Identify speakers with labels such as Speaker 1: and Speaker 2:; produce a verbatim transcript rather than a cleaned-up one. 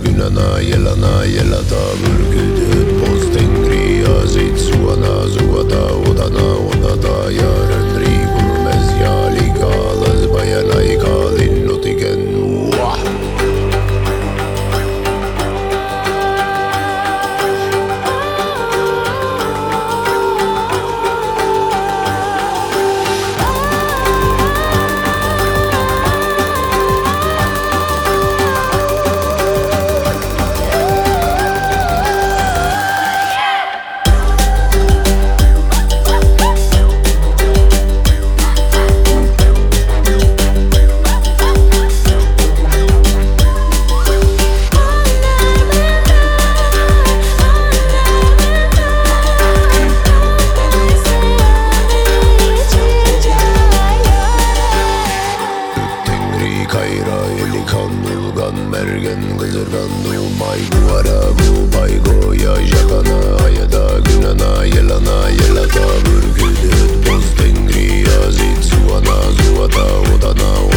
Speaker 1: günana yelana yelata bürküdüt boz tengri azit suana zuata odana odata yaren ri gurmez yali kalaz bayanay kalin notiken wah. Kayra elikan ulgan mergen kızırgan numay guvara gu baygo ya jakana ayada günana yelana yelata bürküdüt boz tengri azit suana zuata odana